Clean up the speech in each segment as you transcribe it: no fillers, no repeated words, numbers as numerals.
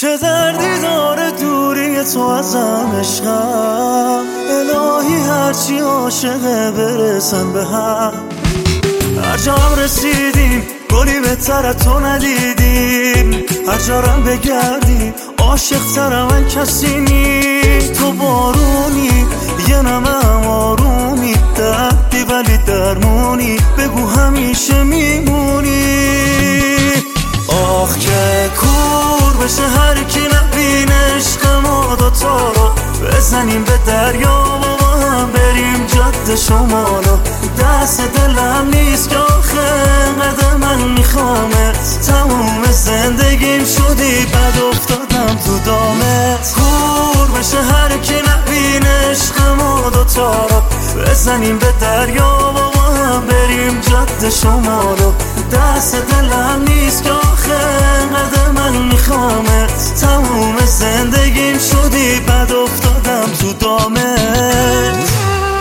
چه دردی داره دوری تو ازم عشقم، الهی هرچی عاشقه برسن به هم. هر جا هم رسیدیم گلی بهتر تو ندیدیم، هر جارم بگردی عاشق تر من کسی نیست. تو بارونی یه نمه آرومی، دردی ولی درمونی، بگو همیشه میمونی. آخ که کور بشه هر کی نبینه عشق ما دوتا رو، بزنیم به دریا و هم بریم جاده شمالو. دست دلم نیست که آخه قدر من میخوامت، تموم زندگیم شدی بد افتادم تو دامت. کور بشه هر کی نبینه عشق ما دوتا رو، بزنیم به دریا و هم بریم جاده شمالو. دست دلم نیست که آخه قدر من میخوامت، تموم زندگیم شدی بد افتادم تو دامت.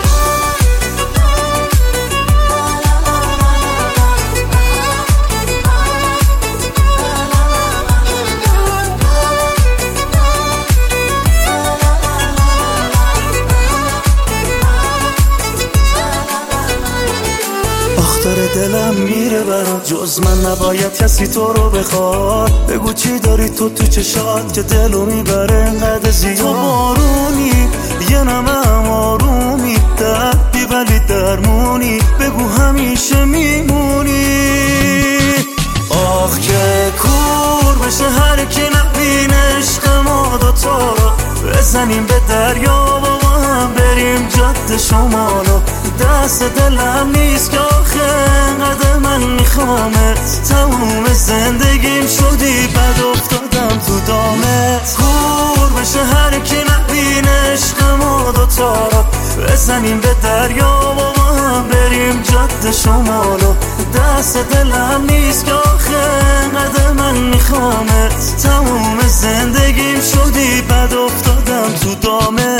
داره دلم میره برات، جز من نباید کسی تو رو بخواد. بگو چی داری تو چشات که دلو میبره انقدر زیاد. تو بارونی یه نمه آرومی، دردی ولی درمونی، بگو همیشه میمونی. آخ که کور بشه هر کی نبینه عشق ما دوتا رو، بزنیم به دریا و هم بریم جاده شمالو. دست دلم نیست که آخه قدر من میخوامت، تموم زندگیم شدی بد افتادم تو دامت. کور بشه هر کی نبینه عشق ما دوتا رو، بزنیم به دریا و هم بریم جاده شمالو. دست دلم نیست که آخه قدر من میخوامت، تموم زندگیم شدی بد افتادم تو دامت.